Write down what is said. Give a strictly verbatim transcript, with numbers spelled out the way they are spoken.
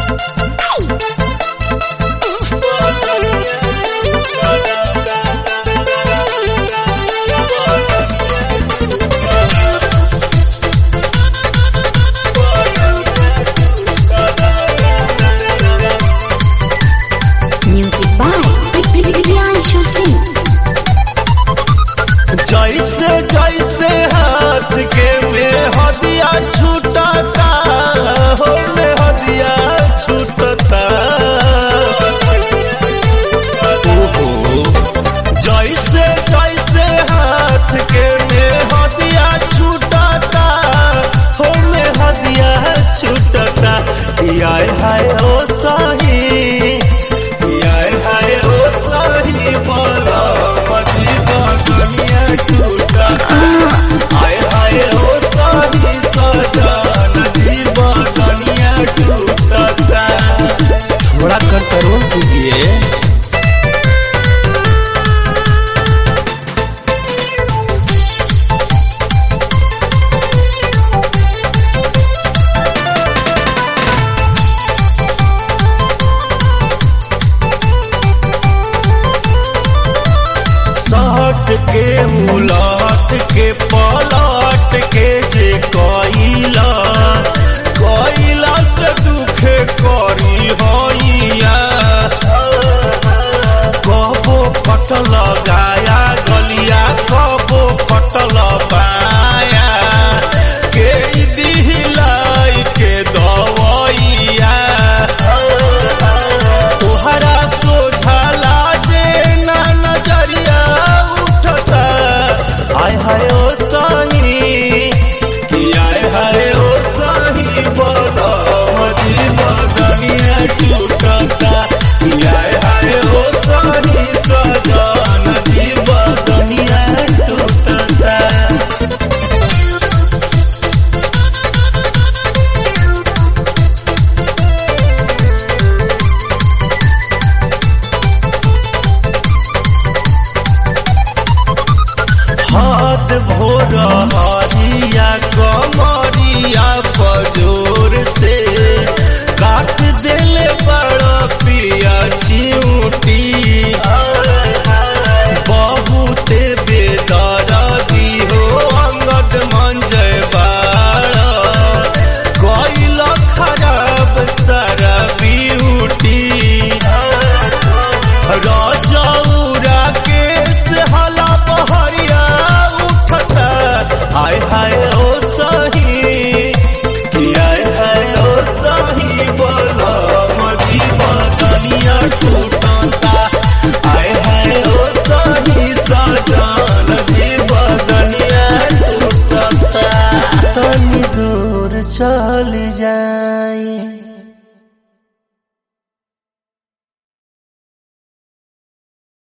जैसे जैसे हाथ के में हदिया छूटता हो में हदिया छूटता ओहो जैसे जैसे हाथ के में हदिया छूटता हो में हदिया छूटता आय हाय ओ सही आय हाय ओ सही बोला मजी दुनिया टूटा आय हाय ओ सही सजान जीवा दुनिया टूटा थोड़ा कंट्रोल कीजिए। सट के उलट के पलट के जे कइला कइला से दुखे करी होइया कबो पटल गाया गलिया कबो पटल बाया के दिलाई के दवैया तोहरा सोझला जे ना नजरिया आय हाय ओ सही कि आय हाय ओ सही बोला मजी दुनिया टूटता आय हाय ओ सही सजान जीवा दुनिया टूटता। हाथ भोर हरिया कमरिया पजोर से काट देले बड़ा पिया चिऊटी बहुते बेदर्दी हो अंगद मंजय बाड़ा कइल खराब सारा ब्यूटी रजौरा केस हला बहरिया उठता आय हाय ओ सही कि आय हाय ओ सही बोला मजी दुनिया टूटता आय हाय ओ सही सजान जीवा दुनिया टूटता तनी दूर चल जाए।